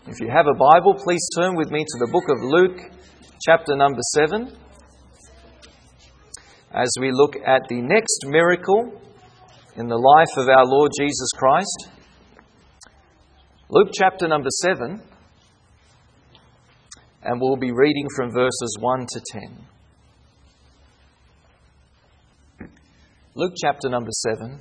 If you have a Bible, please turn with me to the book of Luke, chapter number 7, as we look at the next miracle in the life of our Lord Jesus Christ. Luke chapter number 7, and we'll be reading from verses 1 to 10. Luke chapter number 7,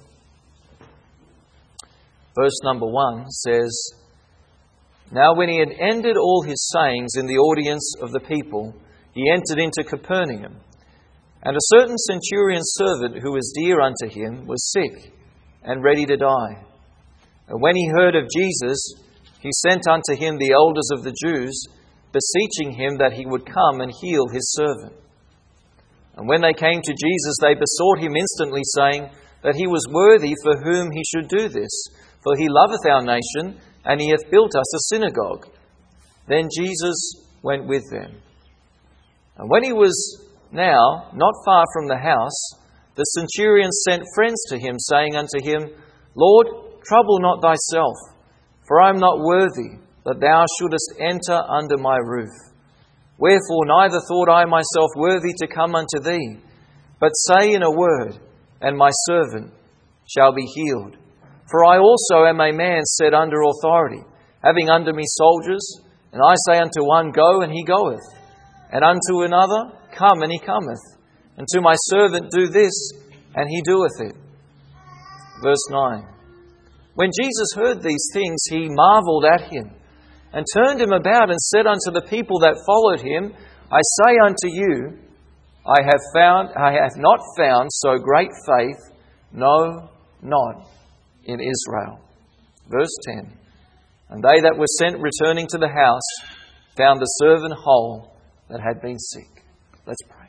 verse number 1 says, "Now when he had ended all his sayings in the audience of the people, he entered into Capernaum. And a certain centurion's servant who was dear unto him was sick and ready to die. And when he heard of Jesus, he sent unto him the elders of the Jews, beseeching him that he would come and heal his servant. And when they came to Jesus, they besought him instantly, saying that he was worthy for whom he should do this. For he loveth our nation, and he hath built us a synagogue." Then Jesus went with them. And when he was now not far from the house, the centurion sent friends to him, saying unto him, "Lord, trouble not thyself, for I am not worthy that thou shouldest enter under my roof. Wherefore neither thought I myself worthy to come unto thee, but say in a word, and my servant shall be healed. For I also am a man set under authority, having under me soldiers, and I say unto one, Go, and he goeth, and unto another, Come, and he cometh, and to my servant, Do this, and he doeth it." Verse 9. When Jesus heard these things, he marvelled at him, and turned him about, and said unto the people that followed him, "I say unto you, I have not found so great faith, no, not in Israel." Verse 10. And they that were sent returning to the house found the servant whole that had been sick. Let's pray.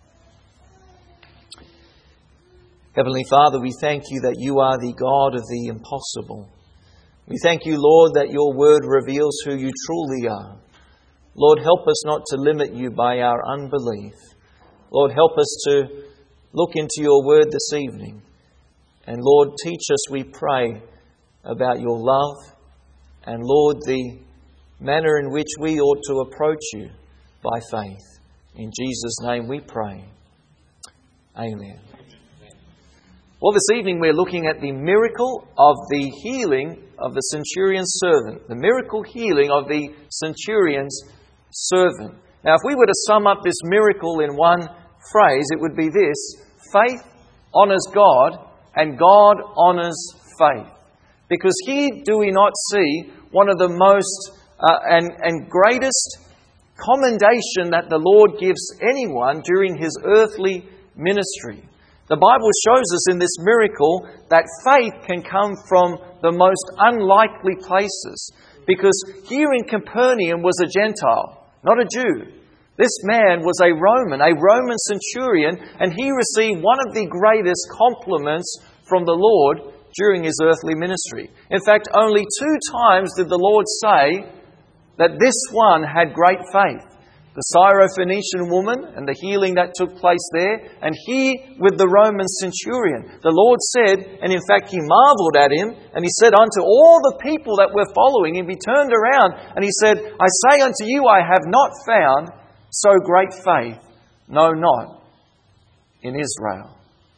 Heavenly Father, we thank you that you are the God of the impossible. We thank you, Lord, that your word reveals who you truly are. Lord, help us not to limit you by our unbelief. Lord, help us to look into your word this evening. And Lord, teach us, we pray, about your love and, Lord, the manner in which we ought to approach you by faith. In Jesus' name we pray. Amen. Well, this evening we're looking at the miracle of the healing of the centurion's servant. The miracle healing of the centurion's servant. Now, if we were to sum up this miracle in one phrase, it would be this: faith honours God, and God honours faith. Because here do we not see one of the most and greatest commendation that the Lord gives anyone during his earthly ministry. The Bible shows us in this miracle that faith can come from the most unlikely places. Because here in Capernaum was a Gentile, not a Jew. This man was a Roman centurion, and he received one of the greatest compliments from the Lord during his earthly ministry. In fact, only 2 times did the Lord say that this one had great faith. The Syrophoenician woman and the healing that took place there, and he with the Roman centurion. The Lord said, and in fact he marvelled at him, and he said unto all the people that were following him, he turned around and he said, "I say unto you, I have not found so great faith, no, not in Israel."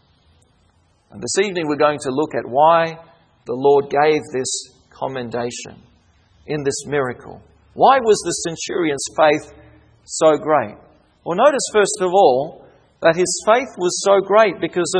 And this evening we're going to look at why the Lord gave this commendation in this miracle. Why was the centurion's faith so great? Well, notice first of all that his faith was so great because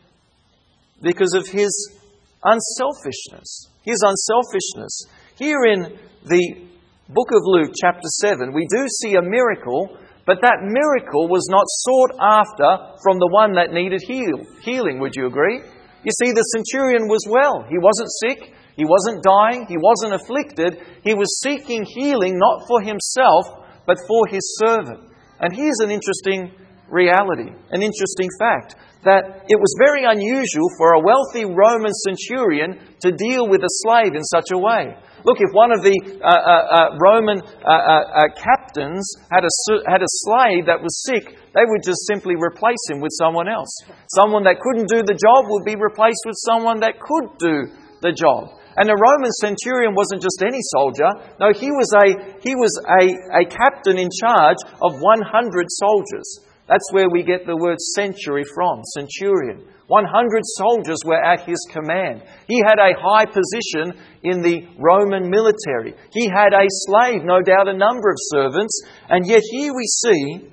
of his unselfishness. His unselfishness. Here in the book of Luke, chapter 7, we do see a miracle, but that miracle was not sought after from the one that needed healing. Would you agree? You see, the centurion was well. He wasn't sick. He wasn't dying. He wasn't afflicted. He was seeking healing not for himself, but for his servant. And here's an interesting reality, an interesting fact, that it was very unusual for a wealthy Roman centurion to deal with a slave in such a way. Look, if one of the Roman captains had a slave that was sick, they would just simply replace him with someone else. Someone that couldn't do the job would be replaced with someone that could do the job. And a Roman centurion wasn't just any soldier. No, he was a captain in charge of 100 soldiers. That's where we get the word century from, centurion. 100 soldiers were at his command. He had a high position in the Roman military. He had a slave, no doubt a number of servants. And yet here we see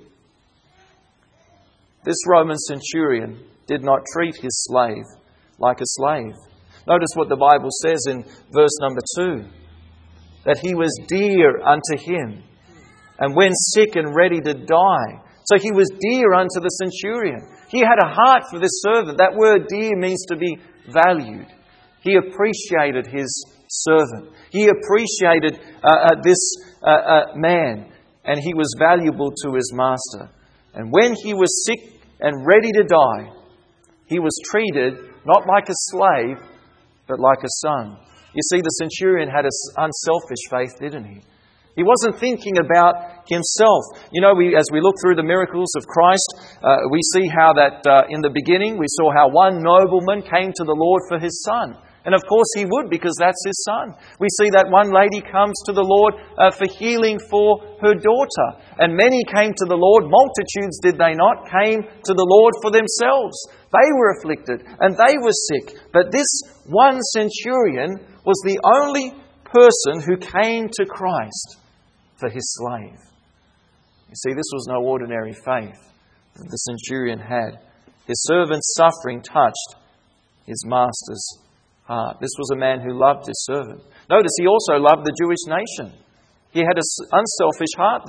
this Roman centurion did not treat his slave like a slave. Notice what the Bible says in verse number 2. That he was dear unto him, and when sick and ready to die. So he was dear unto the centurion. He had a heart for this servant. That word dear means to be valued. He appreciated his servant. He appreciated this man, and he was valuable to his master. And when he was sick and ready to die, he was treated not like a slave, but like a son. You see, the centurion had an unselfish faith, didn't he? He wasn't thinking about himself. You know, as we look through the miracles of Christ, we see how that in the beginning, we saw how one nobleman came to the Lord for his son. And of course he would, because that's his son. We see that one lady comes to the Lord for healing for her daughter. And many came to the Lord, multitudes did they not, came to the Lord for themselves. They were afflicted and they were sick. But this one centurion was the only person who came to Christ for his slave. You see, this was no ordinary faith that the centurion had. His servant's suffering touched his master's heart. This was a man who loved his servant. Notice he also loved the Jewish nation. He had an unselfish heart,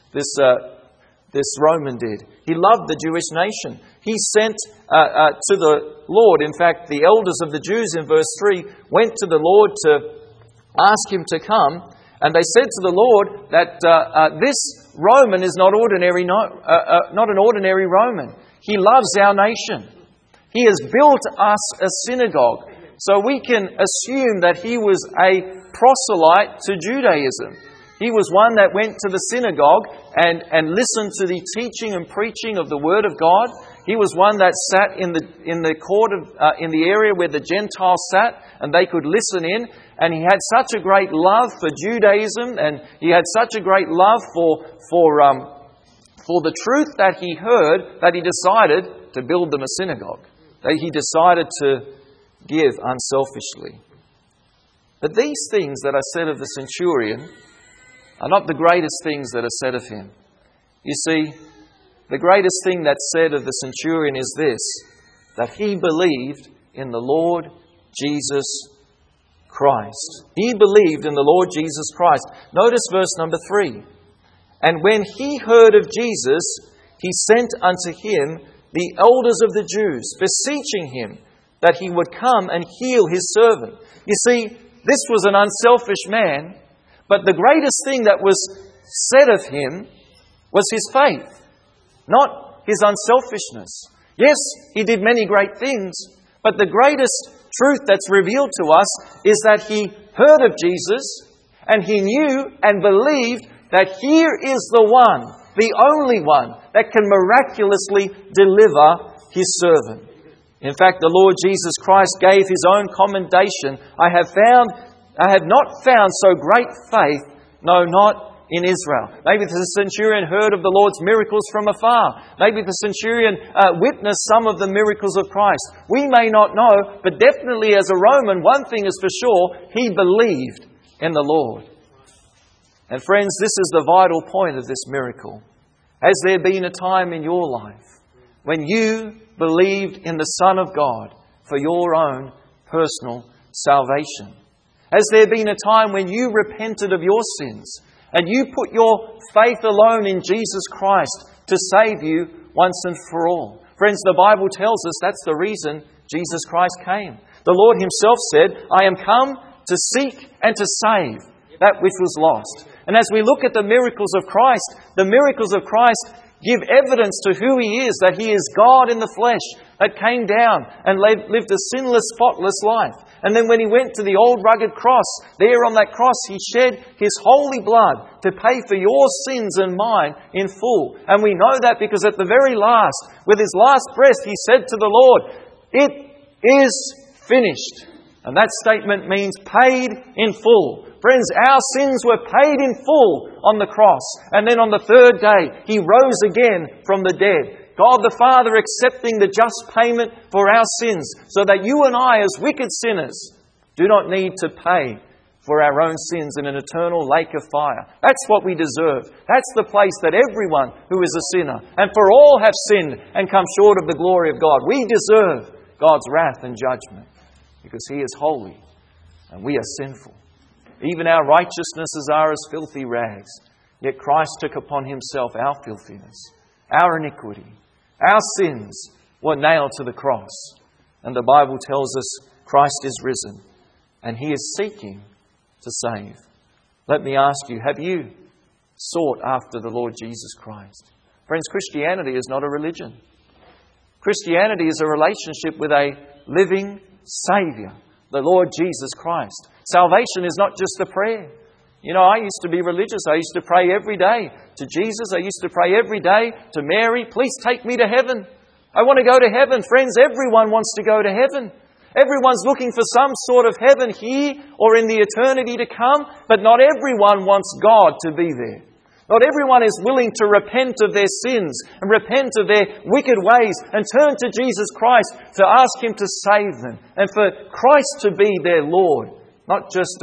this Roman did. He loved the Jewish nation. He sent to the Lord, in fact, the elders of the Jews in verse 3 went to the Lord to ask him to come, and they said to the Lord that this Roman is not an ordinary Roman. He loves our nation. He has built us a synagogue. So we can assume that he was a proselyte to Judaism. He was one that went to the synagogue and listened to the teaching and preaching of the Word of God. He was one that sat in the court in the area where the Gentiles sat, and they could listen in. And he had such a great love for Judaism, and he had such a great love for the truth that he heard, that he decided to build them a synagogue. That he decided to give unselfishly. But these things that are said of the centurion are not the greatest things that are said of him. You see, the greatest thing that's said of the centurion is this, that he believed in the Lord Jesus Christ. He believed in the Lord Jesus Christ. Notice verse number 3. And when he heard of Jesus, he sent unto him the elders of the Jews, beseeching him that he would come and heal his servant. You see, this was an unselfish man, but the greatest thing that was said of him was his faith, not his unselfishness. Yes, he did many great things, but the greatest truth that's revealed to us is that he heard of Jesus and he knew and believed that here is the one, the only one, that can miraculously deliver his servant. In fact, the Lord Jesus Christ gave his own commendation. I have not found so great faith, no, not in Israel. Maybe the centurion heard of the Lord's miracles from afar. Maybe the centurion witnessed some of the miracles of Christ. We may not know, but definitely as a Roman, one thing is for sure, he believed in the Lord. And friends, this is the vital point of this miracle. Has there been a time in your life when you believed in the Son of God for your own personal salvation? Has there been a time when you repented of your sins and you put your faith alone in Jesus Christ to save you once and for all? Friends, the Bible tells us that's the reason Jesus Christ came. The Lord himself said, I am come to seek and to save that which was lost. And as we look at the miracles of Christ give evidence to who he is, that he is God in the flesh that came down and lived a sinless, spotless life. And then when he went to the old rugged cross, there on that cross he shed his holy blood to pay for your sins and mine in full. And we know that because at the very last, with his last breath, he said to the Lord, it is finished. And that statement means paid in full. Friends, our sins were paid in full on the cross. And then on the third day, He rose again from the dead. God the Father accepting the just payment for our sins, so that you and I, as wicked sinners, do not need to pay for our own sins in an eternal lake of fire. That's what we deserve. That's the place that everyone who is a sinner, and for all have sinned and come short of the glory of God. We deserve God's wrath and judgment because He is holy and we are sinful. Even our righteousnesses are as filthy rags, yet Christ took upon Himself our filthiness, our iniquity, our sins were nailed to the cross. And the Bible tells us Christ is risen and He is seeking to save. Let me ask you, have you sought after the Lord Jesus Christ? Friends, Christianity is not a religion. Christianity is a relationship with a living Saviour, the Lord Jesus Christ. Salvation is not just a prayer. You know, I used to be religious. I used to pray every day to Jesus. I used to pray every day to Mary, please take me to heaven. I want to go to heaven. Friends, everyone wants to go to heaven. Everyone's looking for some sort of heaven here or in the eternity to come, but not everyone wants God to be there. Not everyone is willing to repent of their sins and repent of their wicked ways and turn to Jesus Christ to ask Him to save them and for Christ to be their Lord, not just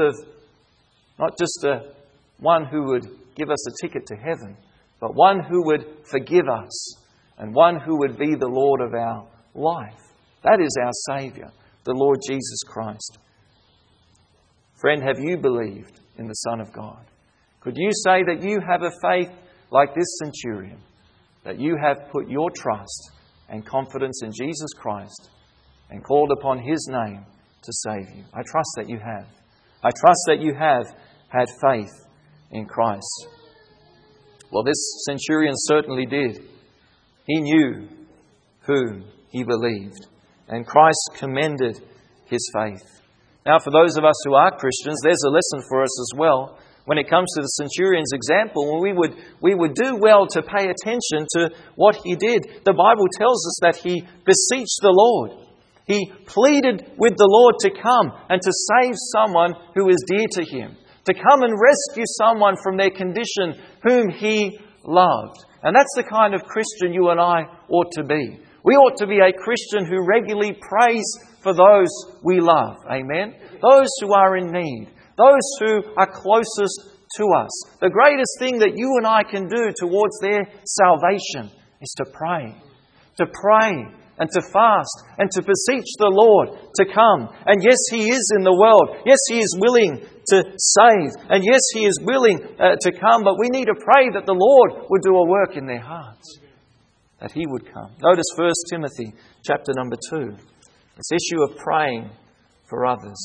one who would give us a ticket to heaven, but one who would forgive us and one who would be the Lord of our life. That is our Saviour, the Lord Jesus Christ. Friend, have you believed in the Son of God? Could you say that you have a faith like this centurion, that you have put your trust and confidence in Jesus Christ and called upon His name to save you? I trust that you have. I trust that you have had faith in Christ. Well, this centurion certainly did. He knew whom he believed, and Christ commended his faith. Now, for those of us who are Christians, there's a lesson for us as well. When it comes to the centurion's example, we would do well to pay attention to what he did. The Bible tells us that he beseeched the Lord. He pleaded with the Lord to come and to save someone who is dear to him, to come and rescue someone from their condition whom he loved. And that's the kind of Christian you and I ought to be. We ought to be a Christian who regularly prays for those we love. Amen? Those who are in need. Those who are closest to us. The greatest thing that you and I can do towards their salvation is to pray. To pray and to fast and to beseech the Lord to come. And yes, He is in the world. Yes, He is willing to save. And yes, He is willing to come. But we need to pray that the Lord would do a work in their hearts. That He would come. Notice 1 Timothy chapter number 2. This issue of praying for others.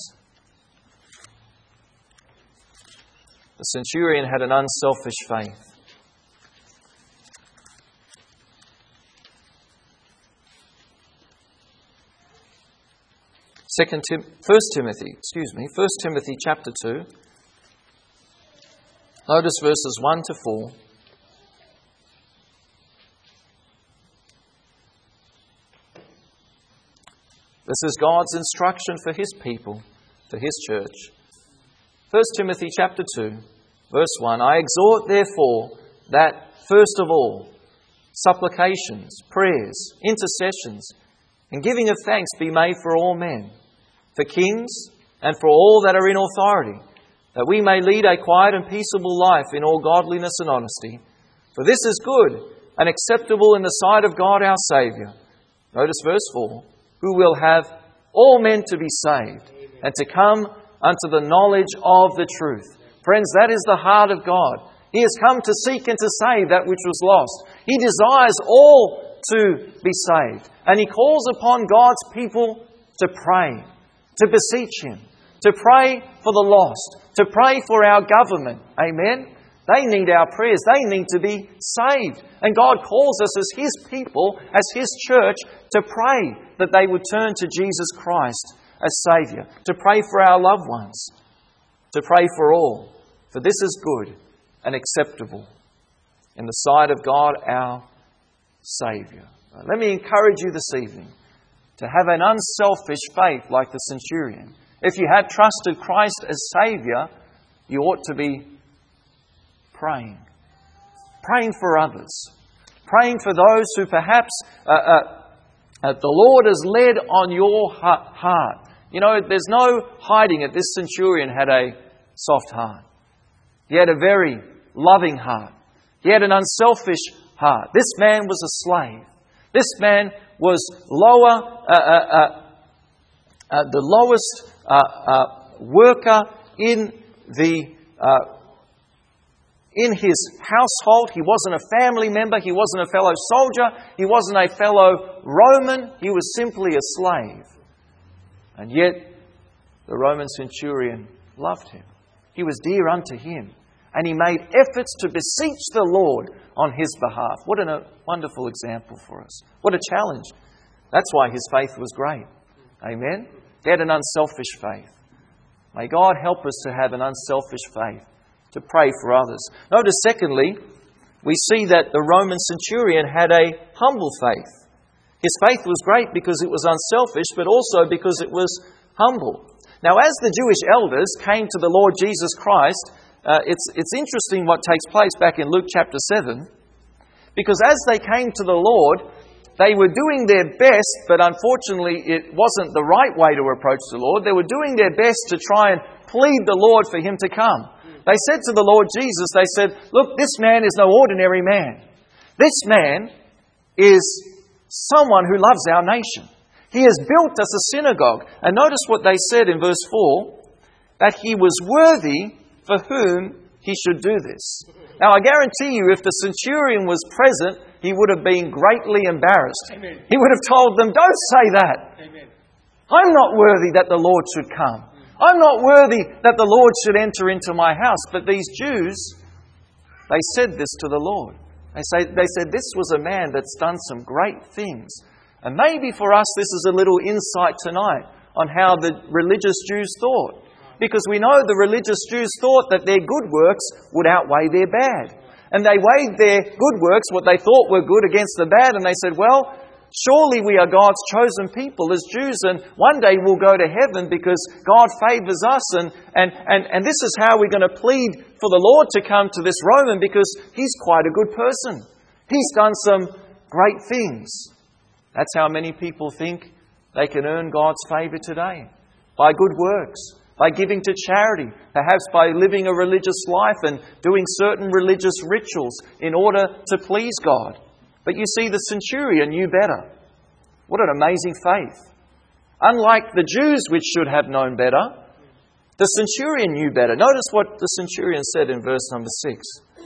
The centurion had an unselfish faith. 1 Timothy chapter 2. Notice verses 1 to 4. This is God's instruction for His people, for His church. 1 Timothy chapter 2, verse 1. I exhort therefore that, first of all, supplications, prayers, intercessions, and giving of thanks be made for all men, for kings and for all that are in authority, that we may lead a quiet and peaceable life in all godliness and honesty. For this is good and acceptable in the sight of God our Saviour. Notice verse 4. Who will have all men to be saved and to come unto the knowledge of the truth. Friends, that is the heart of God. He has come to seek and to save that which was lost. He desires all to be saved. And He calls upon God's people to pray, to beseech Him, to pray for the lost, to pray for our government. Amen? They need our prayers. They need to be saved. And God calls us as His people, as His church, to pray that they would turn to Jesus Christ as Saviour, to pray for our loved ones, to pray for all. For this is good and acceptable in the sight of God our Saviour. Let me encourage you this evening to have an unselfish faith like the centurion. If you have trusted Christ as Saviour, you ought to be praying. Praying for others. Praying for those who perhaps the Lord has led on your heart. You know, there's no hiding it. This centurion had a soft heart. He had a very loving heart. He had an unselfish heart. This man was a slave. This man was the lowest worker in his household. He wasn't a family member. He wasn't a fellow soldier. He wasn't a fellow Roman. He was simply a slave. And yet, the Roman centurion loved him. He was dear unto him. And he made efforts to beseech the Lord on his behalf. What a wonderful example for us. What a challenge. That's why his faith was great. Amen? He had an unselfish faith. May God help us to have an unselfish faith, to pray for others. Notice, secondly, we see that the Roman centurion had a humble faith. His faith was great because it was unselfish, but also because it was humble. Now, as the Jewish elders came to the Lord Jesus Christ, it's interesting what takes place back in Luke chapter 7, because as they came to the Lord, they were doing their best, but unfortunately it wasn't the right way to approach the Lord. They were doing their best to try and plead the Lord for him to come. They said to the Lord Jesus, they said, look, this man is no ordinary man. This man is someone who loves our nation. He has built us a synagogue. And notice what they said in verse 4, that he was worthy for whom he should do this. Now, I guarantee you, if the centurion was present, he would have been greatly embarrassed. Amen. He would have told them, don't say that. Amen. I'm not worthy that the Lord should come. I'm not worthy that the Lord should enter into my house. But these Jews, they said this to the Lord. They said, this was a man that's done some great things. And maybe for us, this is a little insight tonight on how the religious Jews thought. Because we know the religious Jews thought that their good works would outweigh their bad. And they weighed their good works, what they thought were good, against the bad. And they said, well, surely we are God's chosen people as Jews, and one day we'll go to heaven because God favours us. And this is how we're going to plead for the Lord to come to this Roman, because he's quite a good person. He's done some great things. That's how many people think they can earn God's favour today. By good works. By giving to charity, perhaps by living a religious life and doing certain religious rituals in order to please God. But you see, the centurion knew better. What an amazing faith. Unlike the Jews, which should have known better, the centurion knew better. Notice what the centurion said in verse number 6.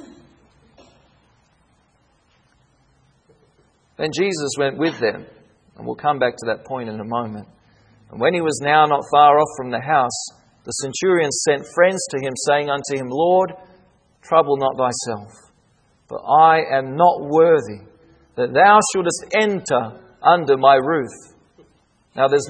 Then Jesus went with them, and we'll come back to that point in a moment. And when he was now not far off from the house, the centurion sent friends to him, saying unto him, Lord, trouble not thyself, for I am not worthy that thou shouldest enter under my roof. Now there's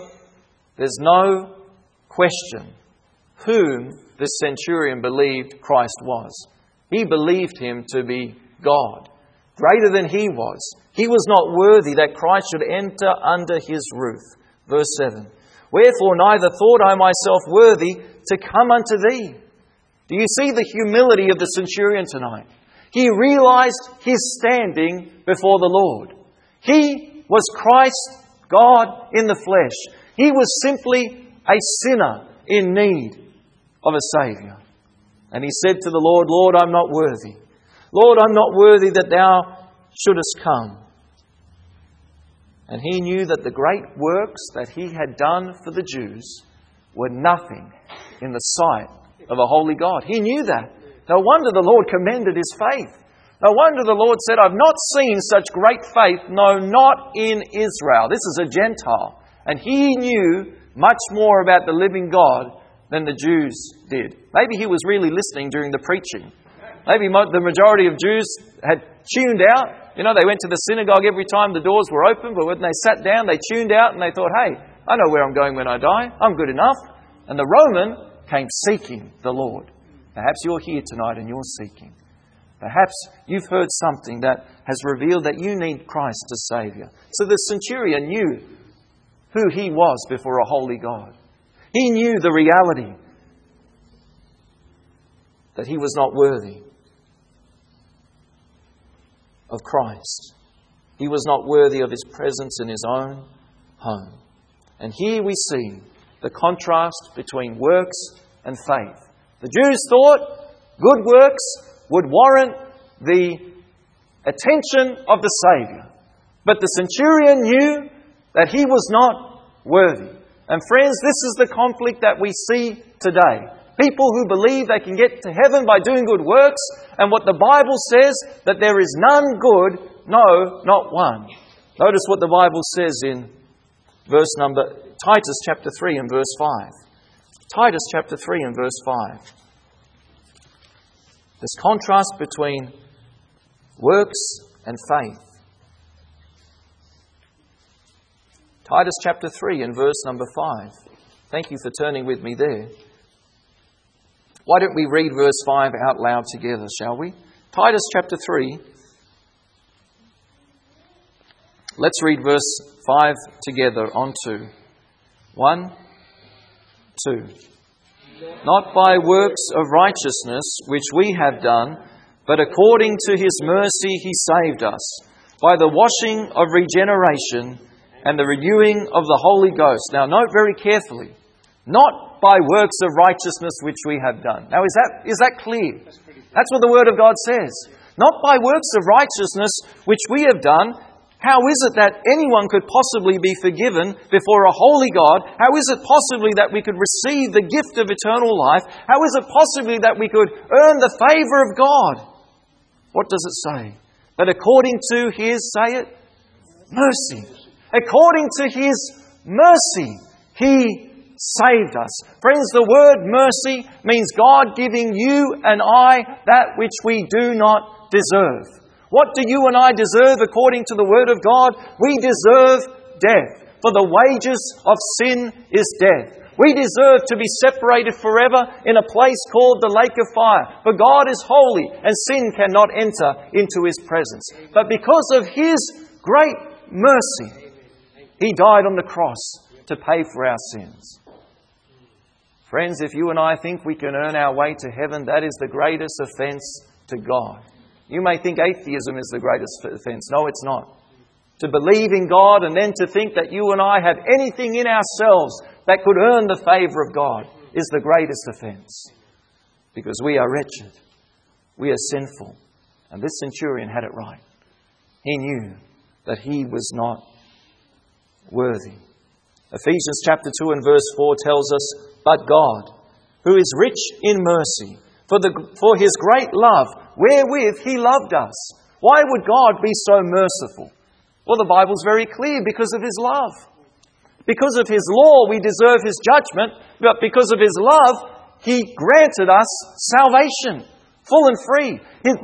no question whom this centurion believed Christ was. He believed him to be God, greater than he was. He was not worthy that Christ should enter under his roof. Verse 7. Wherefore neither thought I myself worthy to come unto thee. Do you see the humility of the centurion tonight? He realized his standing before the Lord. He was Christ, God in the flesh. He was simply a sinner in need of a Saviour. And he said to the Lord, Lord, I'm not worthy. Lord, I'm not worthy that thou shouldest come. And he knew that the great works that he had done for the Jews were nothing in the sight of a holy God. He knew that. No wonder the Lord commended his faith. No wonder the Lord said, I've not seen such great faith, no, not in Israel. This is a Gentile. And he knew much more about the living God than the Jews did. Maybe he was really listening during the preaching. Maybe the majority of Jews had tuned out. You know, they went to the synagogue every time the doors were open, but when they sat down, they tuned out and they thought, hey, I know where I'm going when I die. I'm good enough. And the Roman came seeking the Lord. Perhaps you're here tonight and you're seeking. Perhaps you've heard something that has revealed that you need Christ as Saviour. So the centurion knew who he was before a holy God. He knew the reality that he was not worthy of Christ. He was not worthy of His presence in His own home. And here we see the contrast between works and faith. The Jews thought good works would warrant the attention of the Saviour. But the centurion knew that he was not worthy. And friends, this is the conflict that we see today. People who believe they can get to heaven by doing good works, and what the Bible says, that there is none good, no, not one. Notice what the Bible says in Titus chapter 3 and verse 5. Titus chapter 3 and verse 5. This contrast between works and faith. Titus chapter 3 and verse number 5. Thank you for turning with me there. Why don't we read verse 5 out loud together, shall we? Titus chapter 3. Let's read verse 5 together on 2. 1, 2. Not by works of righteousness which we have done, but according to His mercy He saved us, by the washing of regeneration and the renewing of the Holy Ghost. Now note very carefully, not by works of righteousness which we have done. Now is that clear? That's what the Word of God says. Not by works of righteousness which we have done. How is it that anyone could possibly be forgiven before a holy God? How is it possibly that we could receive the gift of eternal life? How is it possibly that we could earn the favour of God? What does it say? But according to His, say it, mercy. According to His mercy, He saved us. Friends, the word mercy means God giving you and I that which we do not deserve. What do you and I deserve according to the Word of God? We deserve death. For the wages of sin is death. We deserve to be separated forever in a place called the lake of fire. For God is holy and sin cannot enter into His presence. But because of His great mercy, He died on the cross to pay for our sins. Friends, if you and I think we can earn our way to heaven, that is the greatest offence to God. You may think atheism is the greatest offence. No, it's not. To believe in God and then to think that you and I have anything in ourselves that could earn the favour of God is the greatest offence. Because we are wretched. We are sinful. And this centurion had it right. He knew that he was not worthy. Ephesians chapter 2 and verse 4 tells us, but God, who is rich in mercy, for His great love, wherewith He loved us. Why would God be so merciful? Well, the Bible's very clear, because of His love. Because of His law, we deserve His judgment, but because of His love, He granted us salvation, full and free.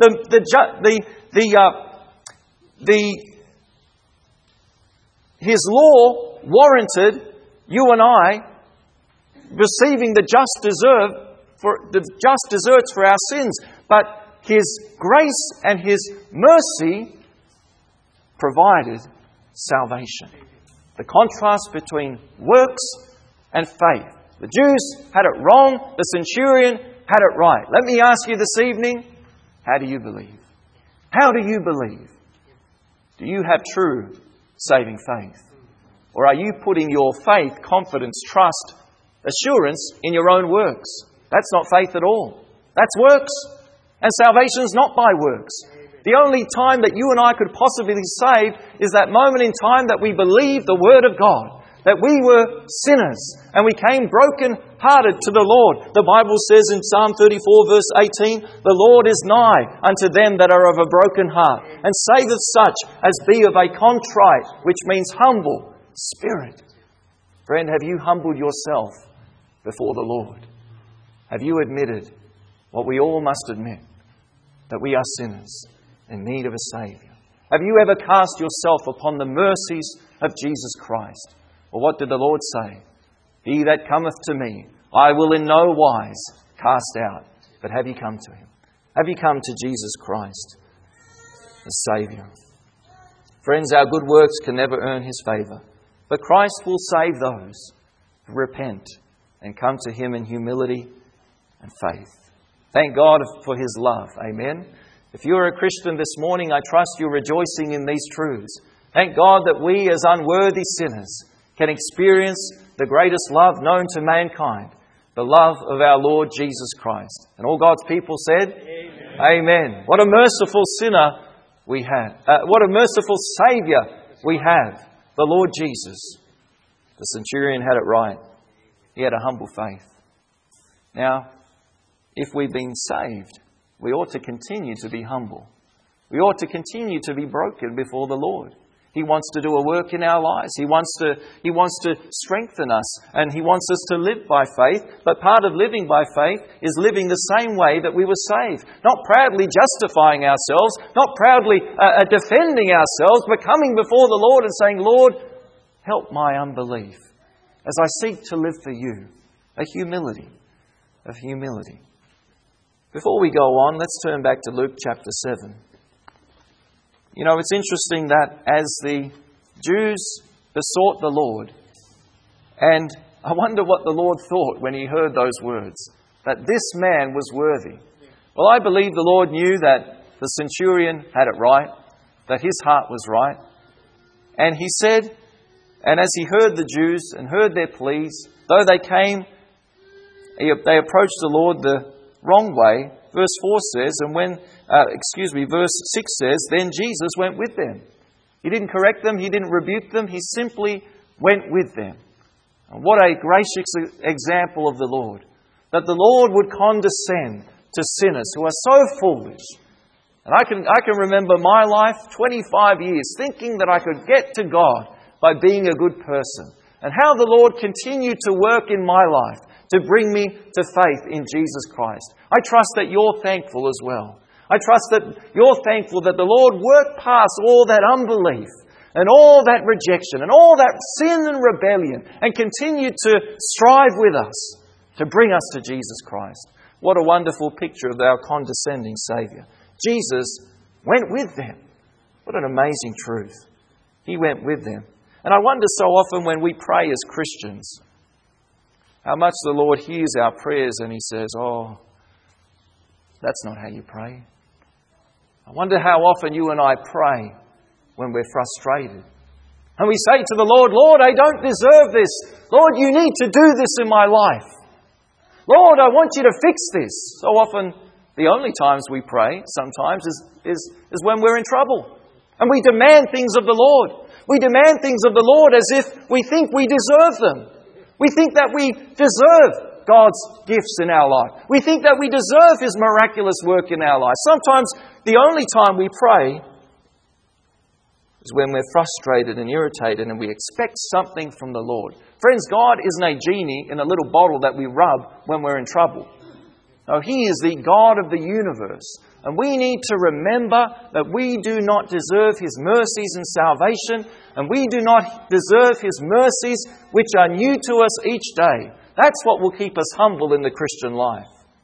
His law warranted you and I receiving the just deserts for our sins. But His grace and His mercy provided salvation. The contrast between works and faith. The Jews had it wrong. The centurion had it right. Let me ask you this evening, how do you believe? How do you believe? Do you have true saving faith? Or are you putting your faith, confidence, trust, assurance in your own works? That's not faith at all. That's works. And salvation is not by works. The only time that you and I could possibly be saved is that moment in time that we believed the Word of God, that we were sinners and we came broken-hearted to the Lord. The Bible says in Psalm 34 verse 18, the Lord is nigh unto them that are of a broken heart, and saveth such as be of a contrite, which means humble spirit. Friend, have you humbled yourself before the Lord? Have you admitted what we all must admit, that we are sinners in need of a Saviour? Have you ever cast yourself upon the mercies of Jesus Christ? Or what did the Lord say? He that cometh to me, I will in no wise cast out. But have you come to Him? Have you come to Jesus Christ, the Saviour? Friends, our good works can never earn His favour. But Christ will save those who repent and come to Him in humility and faith. Thank God for His love. Amen. If you're a Christian this morning, I trust you're rejoicing in these truths. Thank God that we as unworthy sinners can experience the greatest love known to mankind, the love of our Lord Jesus Christ. And all God's people said, Amen. Amen. What a merciful sinner we have. What a merciful Saviour we have, the Lord Jesus. The centurion had it right. He had a humble faith. Now, if we've been saved, we ought to continue to be humble. We ought to continue to be broken before the Lord. He wants to do a work in our lives. He wants to strengthen us, and He wants us to live by faith. But part of living by faith is living the same way that we were saved. Not proudly justifying ourselves, not proudly defending ourselves, but coming before the Lord and saying, Lord, help my unbelief as I seek to live for You. A humility. Before we go on, let's turn back to Luke chapter 7. You know, it's interesting that as the Jews besought the Lord, and I wonder what the Lord thought when He heard those words, that this man was worthy. Well, I believe the Lord knew that the centurion had it right, that his heart was right. And He said, and as He heard the Jews and heard their pleas, though they came, they approached the Lord the wrong way. Verse 4 says, verse 6 says, then Jesus went with them. He didn't correct them. He didn't rebuke them. He simply went with them. And what a gracious example of the Lord. That the Lord would condescend to sinners who are so foolish. And I can remember my life, 25 years, thinking that I could get to God by being a good person. And how the Lord continued to work in my life to bring me to faith in Jesus Christ. I trust that you're thankful as well. I trust that you're thankful that the Lord worked past all that unbelief and all that rejection and all that sin and rebellion and continued to strive with us to bring us to Jesus Christ. What a wonderful picture of our condescending Saviour. Jesus went with them. What an amazing truth. He went with them. And I wonder so often when we pray as Christians, how much the Lord hears our prayers and He says, oh, that's not how you pray. I wonder how often you and I pray when we're frustrated. And we say to the Lord, Lord, I don't deserve this. Lord, you need to do this in my life. Lord, I want you to fix this. So often, the only times we pray sometimes is when we're in trouble. And we demand things of the Lord. We demand things of the Lord as if we think we deserve them. We think that we deserve God's gifts in our life. We think that we deserve His miraculous work in our life. Sometimes the only time we pray is when we're frustrated and irritated and we expect something from the Lord. Friends, God isn't a genie in a little bottle that we rub when we're in trouble. No, He is the God of the universe. And we need to remember that we do not deserve His mercies and salvation, and we do not deserve His mercies which are new to us each day. That's what will keep us humble in the Christian life.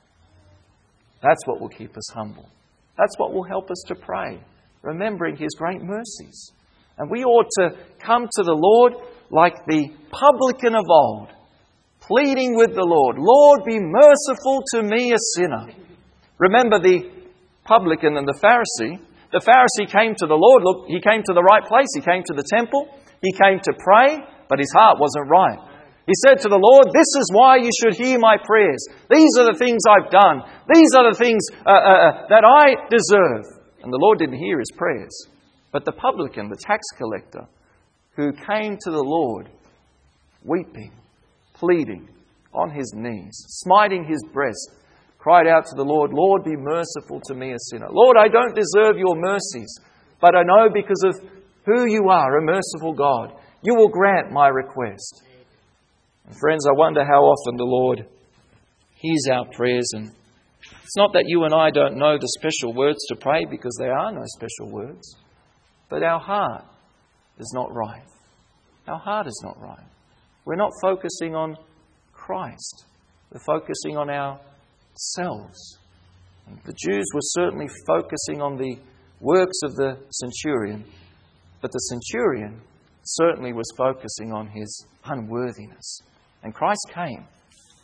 That's what will keep us humble. That's what will help us to pray, remembering His great mercies. And we ought to come to the Lord like the publican of old, pleading with the Lord, Lord, be merciful to me, a sinner. Remember the publican and the Pharisee. The Pharisee came to the Lord. Look, he came to the right place. He came to the temple. He came to pray, but his heart wasn't right. He said to the Lord, this is why you should hear my prayers. These are the things I've done. These are the things that I deserve. And the Lord didn't hear his prayers. But the publican, the tax collector, who came to the Lord weeping, pleading, on his knees, smiting his breast, cried out to the Lord, Lord, be merciful to me, a sinner. Lord, I don't deserve your mercies, but I know because of who you are, a merciful God, you will grant my request. And friends, I wonder how often the Lord hears our prayers. And it's not that you and I don't know the special words to pray, because there are no special words. But our heart is not right. Our heart is not right. We're not focusing on Christ. We're focusing on ourselves. And the Jews were certainly focusing on the works of the centurion. But the centurion certainly was focusing on his unworthiness. And Christ came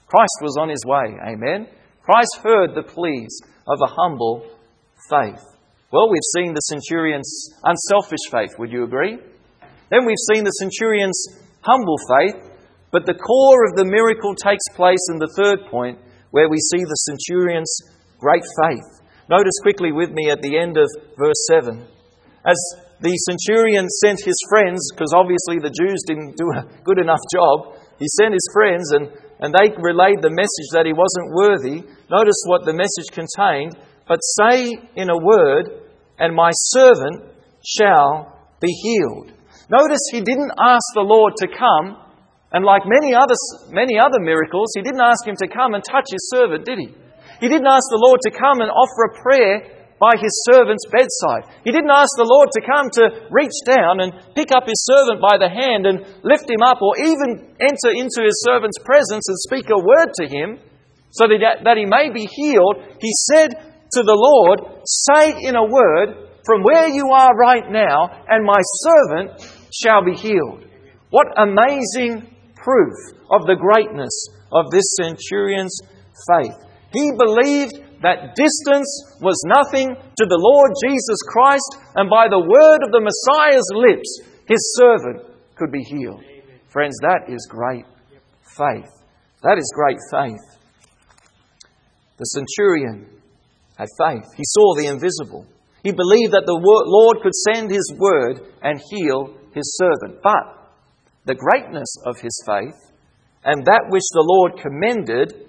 Christ was on his way. Amen. Christ heard the pleas of a humble faith. Well, we've seen the centurion's unselfish faith. Would you agree? Then we've seen the centurion's humble faith. But the core of the miracle takes place in the third point, where we see the centurion's great faith. Notice quickly with me at the end of verse 7. As the centurion sent his friends, because obviously the Jews didn't do a good enough job, he sent his friends and they relayed the message that he wasn't worthy. Notice what the message contained. But say in a word, and my servant shall be healed. Notice he didn't ask the Lord to come, and like many other miracles, he didn't ask him to come and touch his servant, did he? He didn't ask the Lord to come and offer a prayer by his servant's bedside. He didn't ask the Lord to come to reach down and pick up his servant by the hand and lift him up, or even enter into his servant's presence and speak a word to him so that he may be healed. He said to the Lord, say in a word, from where you are right now, and my servant shall be healed. What amazing proof of the greatness of this centurion's faith. He believed that distance was nothing to the Lord Jesus Christ, and by the word of the Messiah's lips, his servant could be healed. Friends, that is great faith. That is great faith. The centurion had faith. He saw the invisible. He believed that the Lord could send his word and heal his servant. But the greatness of his faith, and that which the Lord commended,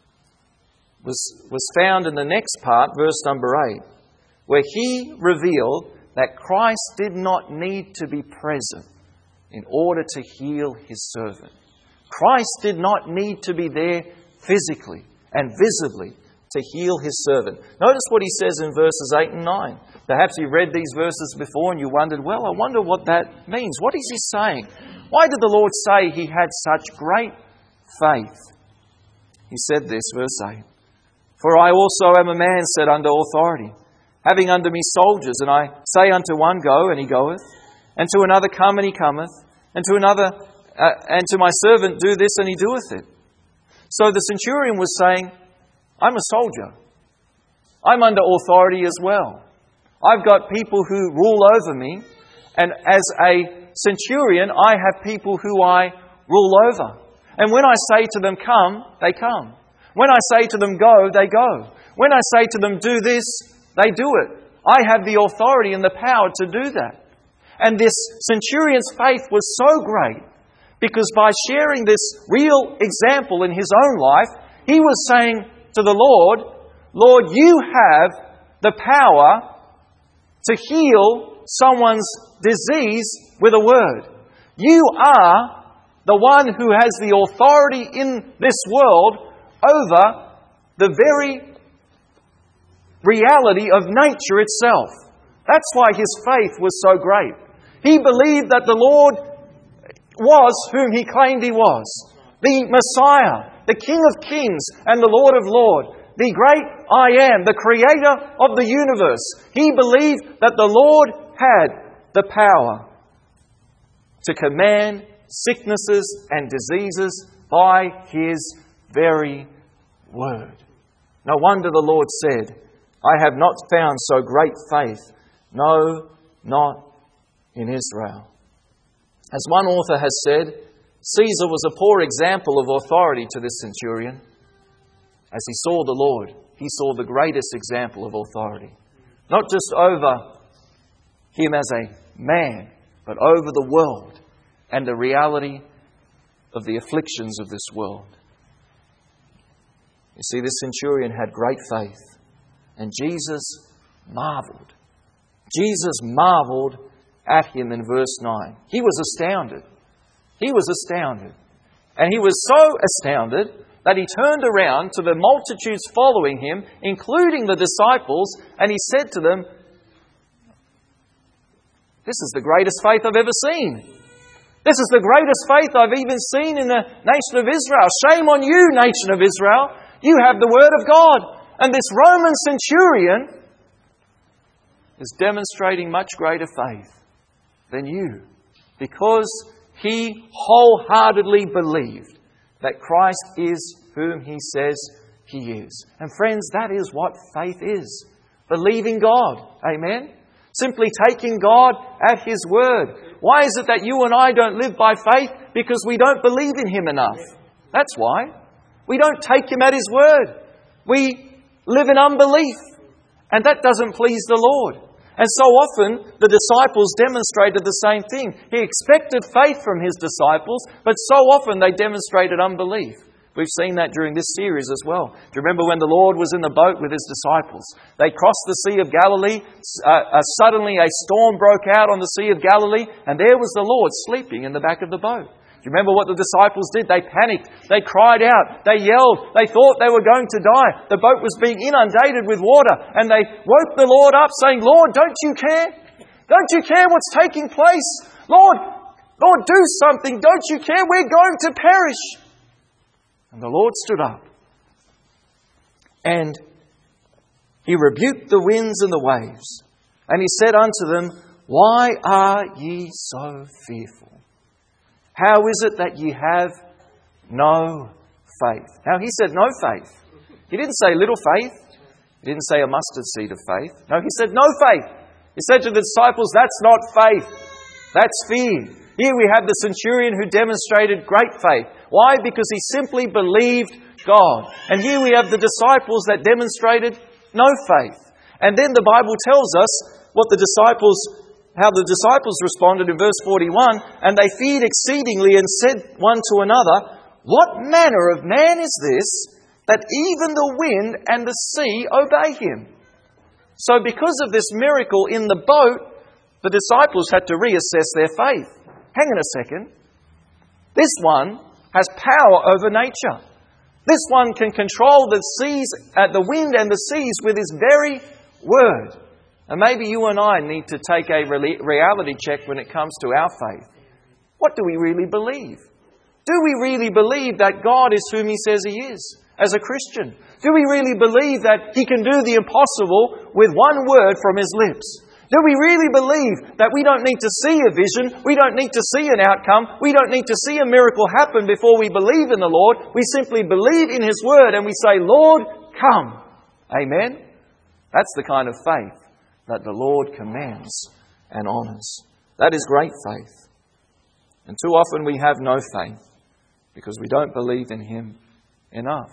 was found in the next part, verse number 8, where he revealed that Christ did not need to be present in order to heal his servant. Christ did not need to be there physically and visibly to heal his servant. Notice what he says in verses 8 and 9. Perhaps you've read these verses before and you wondered, well, I wonder what that means. What is he saying? Why did the Lord say he had such great faith? He said this, verse 8. For I also am a man set under authority, having under me soldiers, and I say unto one, go, and he goeth, and to another, come, and he cometh, and to another, and to my servant, do this, and he doeth it. So the centurion was saying, I'm a soldier. I'm under authority as well. I've got people who rule over me, and as a centurion, I have people who I rule over. And when I say to them, come, they come. When I say to them, go, they go. When I say to them, do this, they do it. I have the authority and the power to do that. And this centurion's faith was so great because by sharing this real example in his own life, he was saying to the Lord, Lord, you have the power to heal someone's disease with a word. You are the one who has the authority in this world over the very reality of nature itself. That's why his faith was so great. He believed that the Lord was whom he claimed he was. The Messiah, the King of Kings and the Lord of Lords, the great I Am, the Creator of the universe. He believed that the Lord had the power to command sicknesses and diseases by his very word. No wonder the Lord said, I have not found so great faith, no, not in Israel. As one author has said, Caesar was a poor example of authority to this centurion. As he saw the Lord, he saw the greatest example of authority. Not just over him as a man, but over the world and the reality of the afflictions of this world. You see, this centurion had great faith, and Jesus marveled. Jesus marveled at him in verse 9. He was astounded. He was astounded. And he was so astounded that he turned around to the multitudes following him, including the disciples, and he said to them, this is the greatest faith I've ever seen. This is the greatest faith I've even seen in the nation of Israel. Shame on you, nation of Israel. You have the word of God. And this Roman centurion is demonstrating much greater faith than you, because he wholeheartedly believed that Christ is whom He says He is. And friends, that is what faith is. Believing God. Amen? Simply taking God at His word. Why is it that you and I don't live by faith? Because we don't believe in Him enough. That's why. We don't take Him at His word. We live in unbelief. And that doesn't please the Lord. And so often, the disciples demonstrated the same thing. He expected faith from His disciples, but so often they demonstrated unbelief. We've seen that during this series as well. Do you remember when the Lord was in the boat with His disciples? They crossed the Sea of Galilee. Suddenly a storm broke out on the Sea of Galilee, and there was the Lord sleeping in the back of the boat. Do you remember what the disciples did? They panicked. They cried out. They yelled. They thought they were going to die. The boat was being inundated with water, and they woke the Lord up saying, "Lord, don't you care? Don't you care what's taking place? Lord, do something. Don't you care? We're going to perish." And the Lord stood up and He rebuked the winds and the waves. And He said unto them, "Why are ye so fearful? How is it that ye have no faith?" Now He said no faith. He didn't say little faith. He didn't say a mustard seed of faith. No, He said no faith. He said to the disciples, that's not faith. That's fear. Here we have the centurion who demonstrated great faith. Why? Because he simply believed God. And here we have the disciples that demonstrated no faith. And then the Bible tells us how the disciples responded in verse 41. And they feared exceedingly and said one to another, "What manner of man is this, that even the wind and the sea obey Him?" So because of this miracle in the boat, the disciples had to reassess their faith. Hang on a second. This one has power over nature. This one can control the seas, the wind and the seas with His very word. And maybe you and I need to take a reality check when it comes to our faith. What do we really believe? Do we really believe that God is whom He says He is as a Christian? Do we really believe that He can do the impossible with one word from His lips? Do we really believe that we don't need to see a vision, we don't need to see an outcome, we don't need to see a miracle happen before we believe in the Lord? We simply believe in His word and we say, "Lord, come." Amen? That's the kind of faith that the Lord commands and honours. That is great faith. And too often we have no faith because we don't believe in Him enough.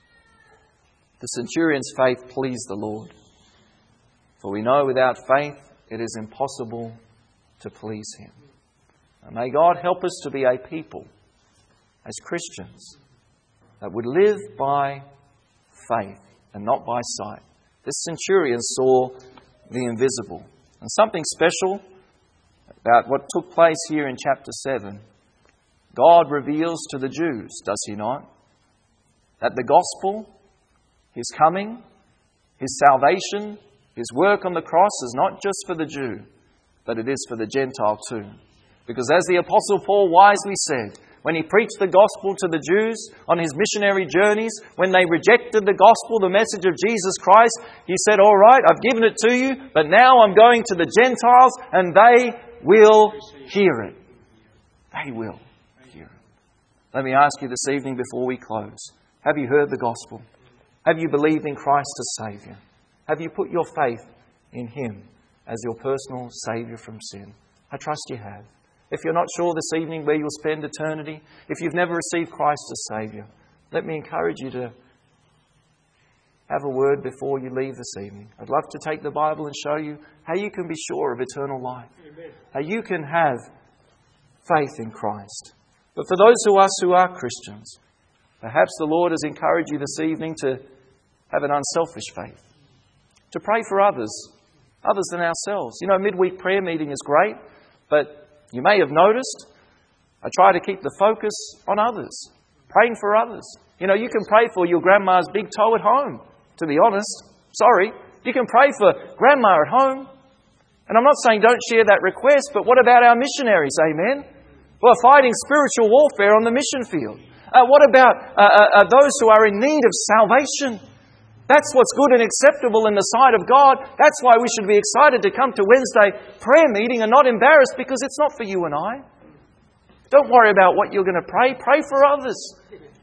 The centurion's faith pleased the Lord. For we know without faith it is impossible to please Him. And may God help us to be a people, as Christians, that would live by faith and not by sight. This centurion saw the invisible. And something special about what took place here in chapter 7. God reveals to the Jews, does He not, that the gospel, His coming, His salvation, His work on the cross is not just for the Jew, but it is for the Gentile too. Because as the Apostle Paul wisely said, when he preached the gospel to the Jews on his missionary journeys, when they rejected the gospel, the message of Jesus Christ, he said, "All right, I've given it to you, but now I'm going to the Gentiles and they will hear it." They will hear it. Let me ask you this evening before we close. Have you heard the gospel? Have you believed in Christ as Saviour? Have you put your faith in Him as your personal Saviour from sin? I trust you have. If you're not sure this evening where you'll spend eternity, if you've never received Christ as Saviour, let me encourage you to have a word before you leave this evening. I'd love to take the Bible and show you how you can be sure of eternal life. Amen. How you can have faith in Christ. But for those of us who are Christians, perhaps the Lord has encouraged you this evening to have an unselfish faith. To pray for others than ourselves. You know, midweek prayer meeting is great, but you may have noticed I try to keep the focus on others, praying for others. You know, you can pray for your grandma's big toe at home, to be honest. Sorry. You can pray for grandma at home. And I'm not saying don't share that request, but what about our missionaries, amen? Who are fighting spiritual warfare on the mission field? What about those who are in need of salvation? That's what's good and acceptable in the sight of God. That's why we should be excited to come to Wednesday prayer meeting and not embarrassed, because it's not for you and I. Don't worry about what you're going to pray. Pray for others.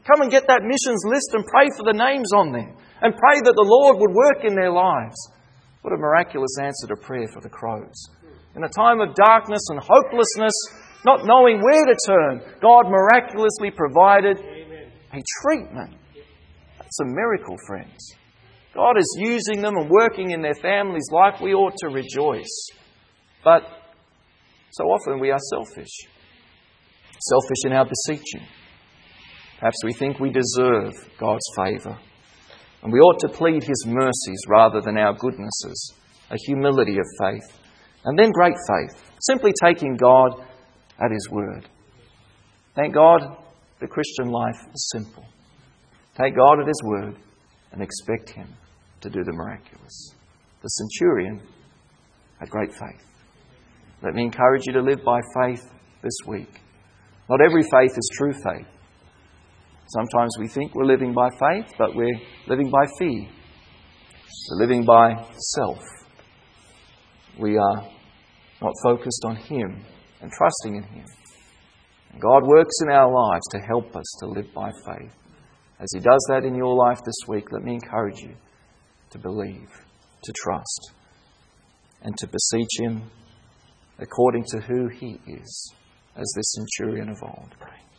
Come and get that missions list and pray for the names on there. And pray that the Lord would work in their lives. What a miraculous answer to prayer for the Crows. In a time of darkness and hopelessness, not knowing where to turn, God miraculously provided a treatment. That's a miracle, friends. God is using them and working in their families' life. We ought to rejoice. But so often we are selfish. Selfish in our beseeching. Perhaps we think we deserve God's favour. And we ought to plead His mercies rather than our goodnesses. A humility of faith. And then great faith. Simply taking God at His word. Thank God the Christian life is simple. Take God at His word and expect Him to do the miraculous. The centurion had great faith. Let me encourage you to live by faith this week. Not every faith is true faith. Sometimes we think we're living by faith, but we're living by fear. We're living by self. We are not focused on Him and trusting in Him. And God works in our lives to help us to live by faith. As He does that in your life this week, let me encourage you to believe, to trust, and to beseech Him according to who He is, as this centurion of old prayed.